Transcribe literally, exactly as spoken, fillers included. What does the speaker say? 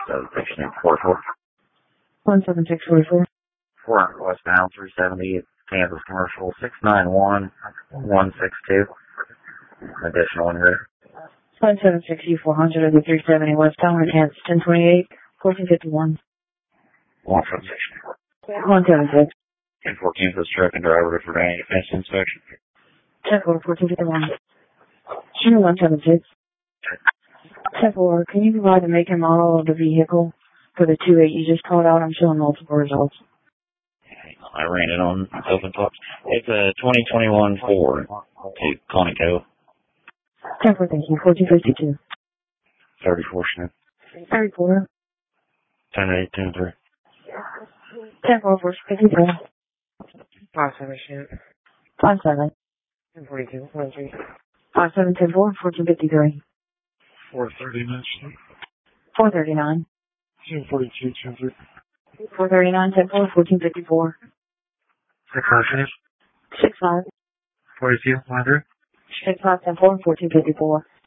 So, station four four. one seven six four four. four hundred westbound, three seventy, Kansas Commercial, six nine one, one six two. Additional in rear. one seven six four hundred of the three seventy westbound, Kansas ten twenty-eight, fourteen fifty-one. one seven six. one seven six. ten four Kansas truck and driver for any defense inspection. ten four, fourteen fifty-one. Channel one seven six. ten four, can you provide the make and model of the vehicle for the two eight you just called out? I'm showing multiple results. I ran it on open top. It's a twenty twenty-one Ford to Conoco. ten four, thank you. fourteen fifty-two. thirty-four Snoop. thirty-four. ten eight, ten three. ten four, fourteen fifty-three. five seven Snoop. five seven. ten forty-two, one three. five seven ten four, fourteen fifty-three. four thirty-nine Snoop. four thirty-nine. ten forty-two, ten three. four thirty-nine, ten four, fourteen fifty-four. six five Snoop. six five. forty-two, one three. six five, ten four, fourteen fifty-four.